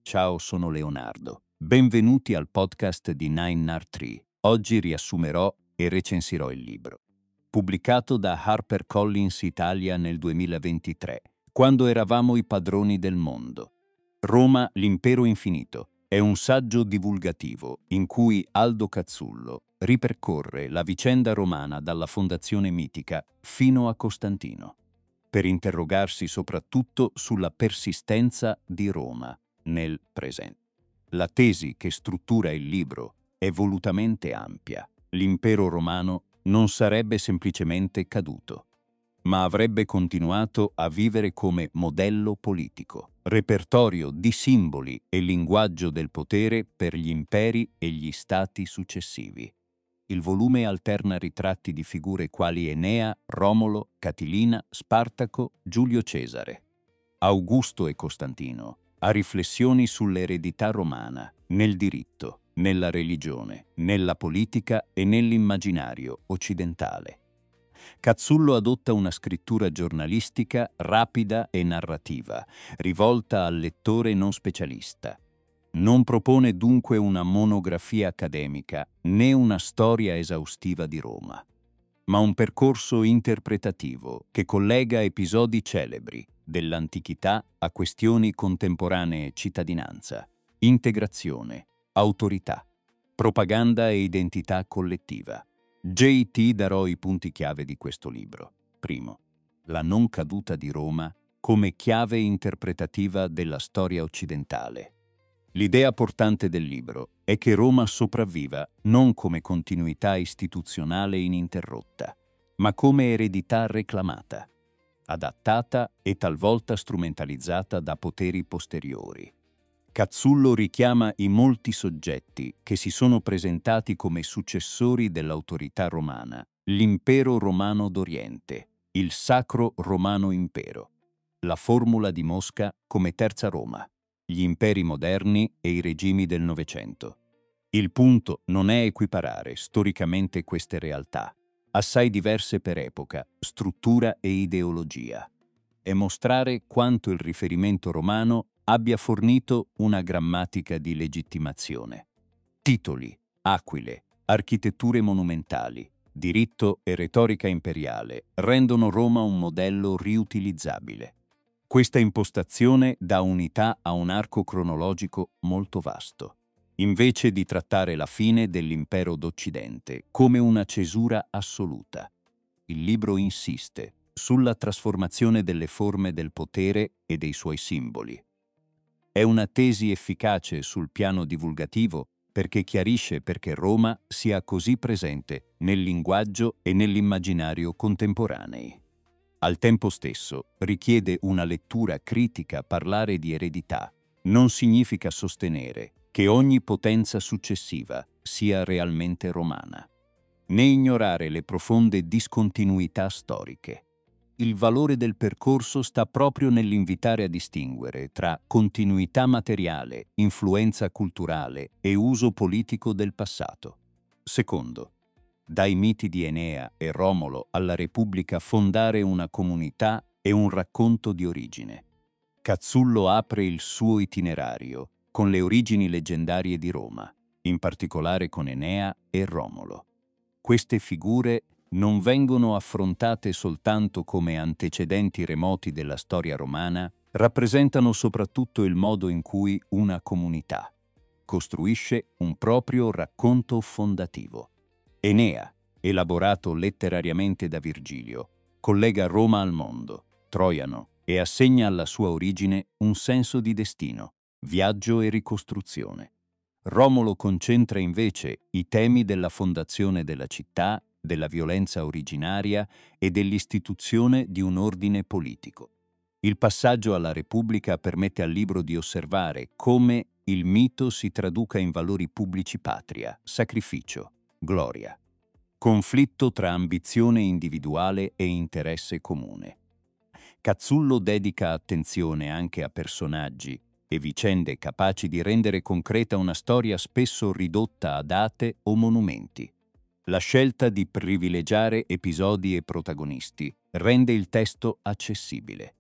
ciao, sono Leonardo. Benvenuti al podcast di Nine Art Tree. Oggi riassumerò e recensirò il libro. Pubblicato da HarperCollins Italia nel 2023, quando eravamo i padroni del mondo. Roma, l'impero infinito. È un saggio divulgativo in cui Aldo Cazzullo ripercorre la vicenda romana dalla fondazione mitica fino a Costantino, per interrogarsi soprattutto sulla persistenza di Roma nel presente. La tesi che struttura il libro è volutamente ampia. L'impero romano non sarebbe semplicemente caduto, ma avrebbe continuato a vivere come modello politico, repertorio di simboli e linguaggio del potere per gli imperi e gli stati successivi. Il volume alterna ritratti di figure quali Enea, Romolo, Catilina, Spartaco, Giulio Cesare, Augusto e Costantino, a riflessioni sull'eredità romana, nel diritto, nella religione, nella politica e nell'immaginario occidentale. Cazzullo adotta una scrittura giornalistica rapida e narrativa, rivolta al lettore non specialista. Non propone dunque una monografia accademica né una storia esaustiva di Roma, ma un percorso interpretativo che collega episodi celebri dell'antichità a questioni contemporanee: cittadinanza, integrazione, autorità, propaganda e identità collettiva. J.T. darò i punti chiave di questo libro. Primo, la non caduta di Roma come chiave interpretativa della storia occidentale. L'idea portante del libro è che Roma sopravviva non come continuità istituzionale ininterrotta, ma come eredità reclamata, adattata e talvolta strumentalizzata da poteri posteriori. Cazzullo richiama i molti soggetti che si sono presentati come successori dell'autorità romana: l'impero romano d'Oriente, il Sacro Romano Impero, la Formula di Mosca come Terza Roma, gli imperi moderni e i regimi del Novecento. Il punto non è equiparare storicamente queste realtà, assai diverse per epoca, struttura e ideologia, è mostrare quanto il riferimento romano abbia fornito una grammatica di legittimazione. Titoli, aquile, architetture monumentali, diritto e retorica imperiale rendono Roma un modello riutilizzabile. Questa impostazione dà unità a un arco cronologico molto vasto, invece di trattare la fine dell'impero d'Occidente come una cesura assoluta. Il libro insiste sulla trasformazione delle forme del potere e dei suoi simboli. È una tesi efficace sul piano divulgativo perché chiarisce perché Roma sia così presente nel linguaggio e nell'immaginario contemporanei. Al tempo stesso richiede una lettura critica. Parlare di eredità non significa sostenere che ogni potenza successiva sia realmente romana, né ignorare le profonde discontinuità storiche. Il valore del percorso sta proprio nell'invitare a distinguere tra continuità materiale, influenza culturale e uso politico del passato. Secondo, dai miti di Enea e Romolo alla Repubblica, fondare una comunità e un racconto di origine. Cazzullo apre il suo itinerario con le origini leggendarie di Roma, in particolare con Enea e Romolo. Queste figure non vengono affrontate soltanto come antecedenti remoti della storia romana, rappresentano soprattutto il modo in cui una comunità costruisce un proprio racconto fondativo. Enea, elaborato letterariamente da Virgilio, collega Roma al mondo, Troiano, e assegna alla sua origine un senso di destino, viaggio e ricostruzione. Romolo concentra invece i temi della fondazione della città, della violenza originaria e dell'istituzione di un ordine politico. Il passaggio alla Repubblica permette al libro di osservare come il mito si traduca in valori pubblici: patria, sacrificio, gloria, conflitto tra ambizione individuale e interesse comune. Cazzullo dedica attenzione anche a personaggi e vicende capaci di rendere concreta una storia spesso ridotta a date o monumenti. La scelta di privilegiare episodi e protagonisti rende il testo accessibile.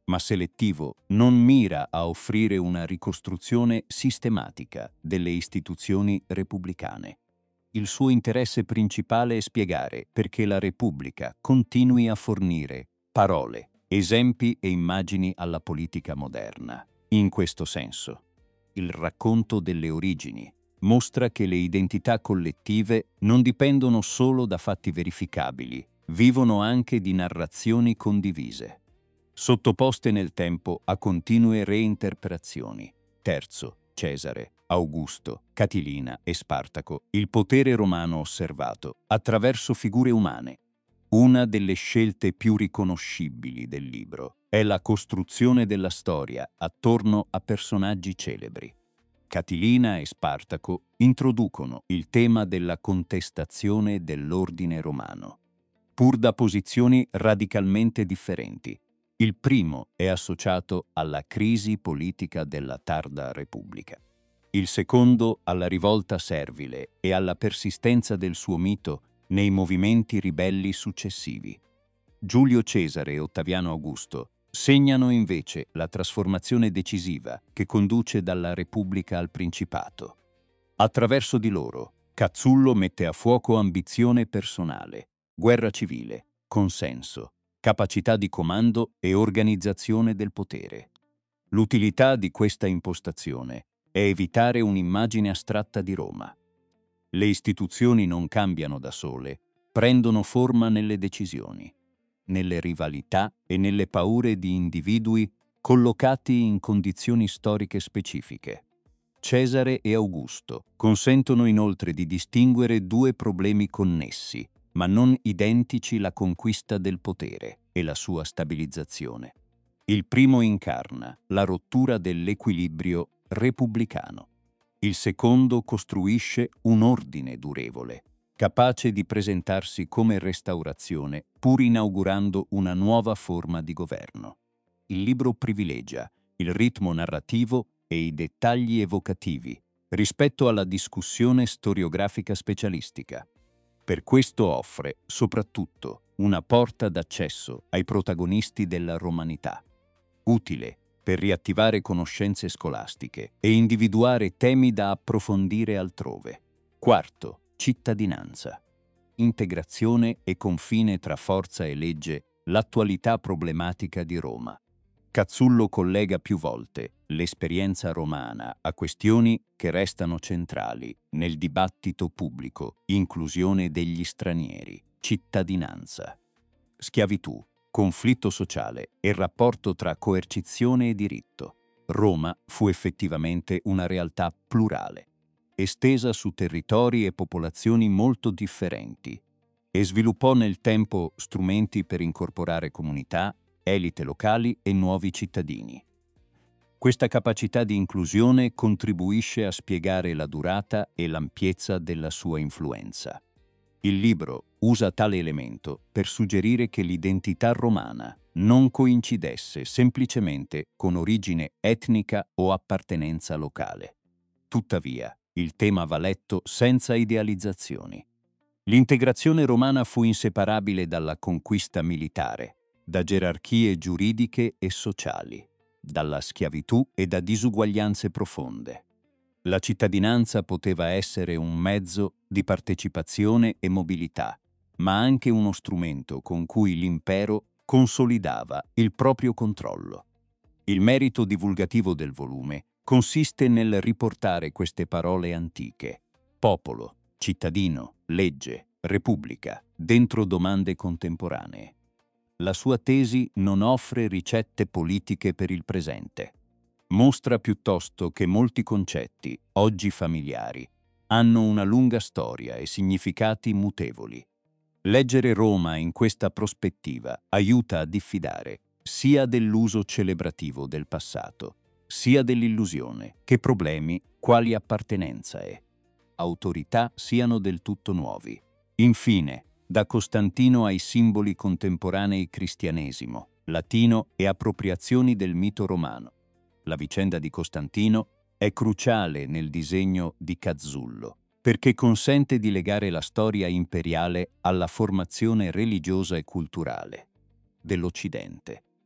ma selettivo, non mira a offrire una ricostruzione sistematica delle istituzioni repubblicane. Il suo interesse principale è spiegare perché la Repubblica continui a fornire parole, esempi e immagini alla politica moderna. In questo senso, il racconto delle origini mostra che le identità collettive non dipendono solo da fatti verificabili, vivono anche di narrazioni condivise, sottoposte nel tempo a continue reinterpretazioni. Terzo, Cesare, Augusto, Catilina e Spartaco, il potere romano osservato attraverso figure umane. Una delle scelte più riconoscibili del libro è la costruzione della storia attorno a personaggi celebri. Catilina e Spartaco introducono il tema della contestazione dell'ordine romano, pur da posizioni radicalmente differenti. Il primo è associato alla crisi politica della tarda Repubblica. Il secondo alla rivolta servile e alla persistenza del suo mito nei movimenti ribelli successivi. Giulio Cesare e Ottaviano Augusto segnano invece la trasformazione decisiva che conduce dalla Repubblica al Principato. Attraverso di loro, Cazzullo mette a fuoco ambizione personale, guerra civile, consenso, capacità di comando e organizzazione del potere. L'utilità di questa impostazione è evitare un'immagine astratta di Roma. Le istituzioni non cambiano da sole, prendono forma nelle decisioni, nelle rivalità e nelle paure di individui collocati in condizioni storiche specifiche. Cesare e Augusto consentono inoltre di distinguere due problemi connessi, ma non identici: la conquista del potere e la sua stabilizzazione. Il primo incarna la rottura dell'equilibrio repubblicano. Il secondo costruisce un ordine durevole, capace di presentarsi come restaurazione, pur inaugurando una nuova forma di governo. Il libro privilegia il ritmo narrativo e i dettagli evocativi rispetto alla discussione storiografica specialistica. Per questo offre, soprattutto, una porta d'accesso ai protagonisti della romanità, utile per riattivare conoscenze scolastiche e individuare temi da approfondire altrove. Quarto, cittadinanza. Integrazione e confine tra forza e legge, l'attualità problematica di Roma. Cazzullo collega più volte l'esperienza romana a questioni che restano centrali nel dibattito pubblico: inclusione degli stranieri, cittadinanza, schiavitù, conflitto sociale e rapporto tra coercizione e diritto. Roma fu effettivamente una realtà plurale, estesa su territori e popolazioni molto differenti, e sviluppò nel tempo strumenti per incorporare comunità, elite locali e nuovi cittadini. Questa capacità di inclusione contribuisce a spiegare la durata e l'ampiezza della sua influenza. Il libro usa tale elemento per suggerire che l'identità romana non coincidesse semplicemente con origine etnica o appartenenza locale. Tuttavia, il tema va letto senza idealizzazioni. L'integrazione romana fu inseparabile dalla conquista militare, da gerarchie giuridiche e sociali, dalla schiavitù e da disuguaglianze profonde. La cittadinanza poteva essere un mezzo di partecipazione e mobilità, ma anche uno strumento con cui l'impero consolidava il proprio controllo. Il merito divulgativo del volume consiste nel riportare queste parole antiche: popolo, cittadino, legge, repubblica, dentro domande contemporanee. La sua tesi non offre ricette politiche per il presente. Mostra piuttosto che molti concetti, oggi familiari, hanno una lunga storia e significati mutevoli. Leggere Roma in questa prospettiva aiuta a diffidare sia dell'uso celebrativo del passato, sia dell'illusione che problemi quali appartenenza e autorità siano del tutto nuovi. Infine, da Costantino ai simboli contemporanei, cristianesimo, latino e appropriazioni del mito romano. La vicenda di Costantino è cruciale nel disegno di Cazzullo, perché consente di legare la storia imperiale alla formazione religiosa e culturale dell'Occidente.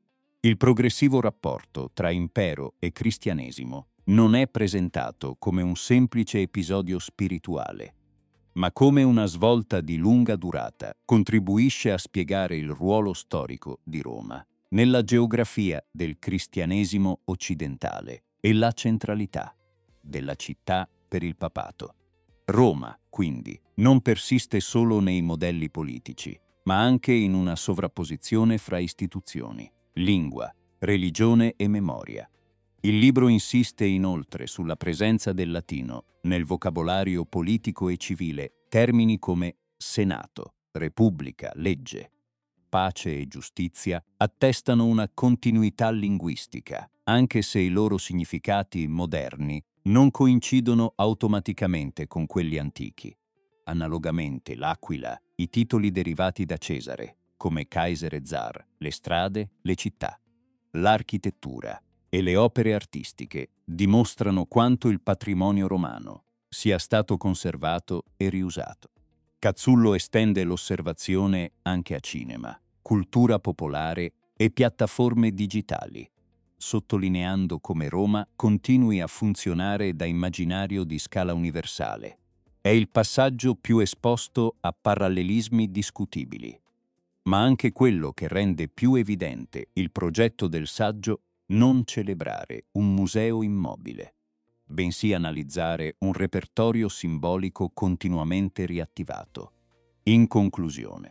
Il progressivo rapporto tra impero e cristianesimo non è presentato come un semplice episodio spirituale, ma come una svolta di lunga durata. Contribuisce a spiegare il ruolo storico di Roma nella geografia del cristianesimo occidentale e la centralità della città per il papato. Roma, quindi, non persiste solo nei modelli politici, ma anche in una sovrapposizione fra istituzioni, lingua, religione e memoria. Il libro insiste inoltre sulla presenza del latino nel vocabolario politico e civile. Termini come Senato, Repubblica, legge, pace e giustizia attestano una continuità linguistica, anche se i loro significati moderni non coincidono automaticamente con quelli antichi. Analogamente, l'Aquila, i titoli derivati da Cesare, come Kaiser e Zar, le strade, le città, l'architettura e le opere artistiche dimostrano quanto il patrimonio romano sia stato conservato e riusato. Cazzullo estende l'osservazione anche a cinema, cultura popolare e piattaforme digitali, sottolineando come Roma continui a funzionare da immaginario di scala universale. È il passaggio più esposto a parallelismi discutibili, ma anche quello che rende più evidente il progetto del saggio: non celebrare un museo immobile, bensì analizzare un repertorio simbolico continuamente riattivato. In conclusione,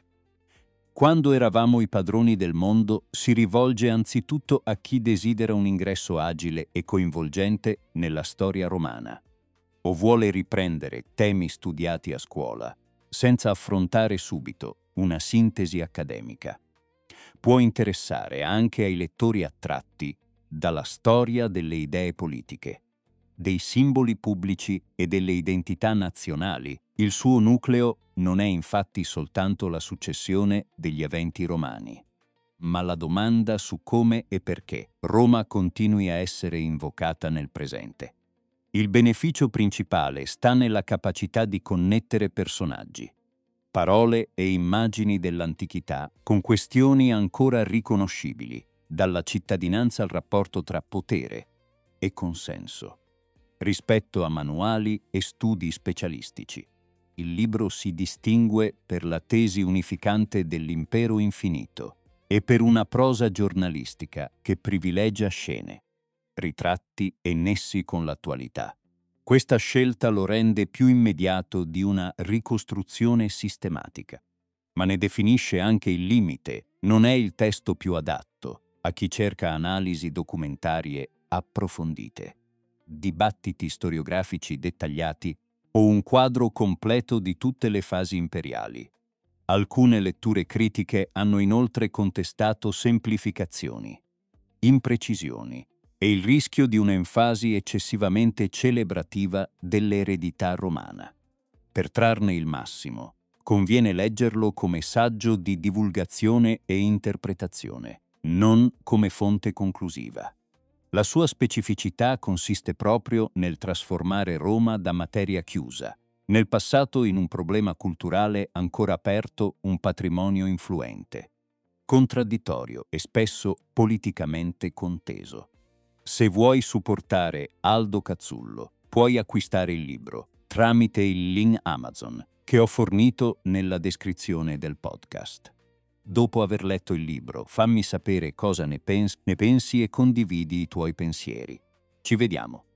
quando eravamo i padroni del mondo si rivolge anzitutto a chi desidera un ingresso agile e coinvolgente nella storia romana, o vuole riprendere temi studiati a scuola, senza affrontare subito una sintesi accademica. Può interessare anche ai lettori attratti dalla storia delle idee politiche, dei simboli pubblici e delle identità nazionali. Il suo nucleo non è infatti soltanto la successione degli eventi romani, ma la domanda su come e perché Roma continui a essere invocata nel presente. Il beneficio principale sta nella capacità di connettere personaggi, parole e immagini dell'antichità con questioni ancora riconoscibili, dalla cittadinanza al rapporto tra potere e consenso, rispetto a manuali e studi specialistici. Il libro si distingue per la tesi unificante dell'impero infinito e per una prosa giornalistica che privilegia scene, ritratti e nessi con l'attualità. Questa scelta lo rende più immediato di una ricostruzione sistematica, ma ne definisce anche il limite. Non è il testo più adatto a chi cerca analisi documentarie approfondite, dibattiti storiografici dettagliati o un quadro completo di tutte le fasi imperiali. Alcune letture critiche hanno inoltre contestato semplificazioni, imprecisioni e il rischio di un'enfasi eccessivamente celebrativa dell'eredità romana. Per trarne il massimo, conviene leggerlo come saggio di divulgazione e interpretazione, non come fonte conclusiva. La sua specificità consiste proprio nel trasformare Roma da materia chiusa, nel passato in un problema culturale ancora aperto, un patrimonio influente, contraddittorio e spesso politicamente conteso. Se vuoi supportare Aldo Cazzullo, puoi acquistare il libro tramite il link Amazon che ho fornito nella descrizione del podcast. Dopo aver letto il libro, fammi sapere cosa ne pensi e condividi i tuoi pensieri. Ci vediamo.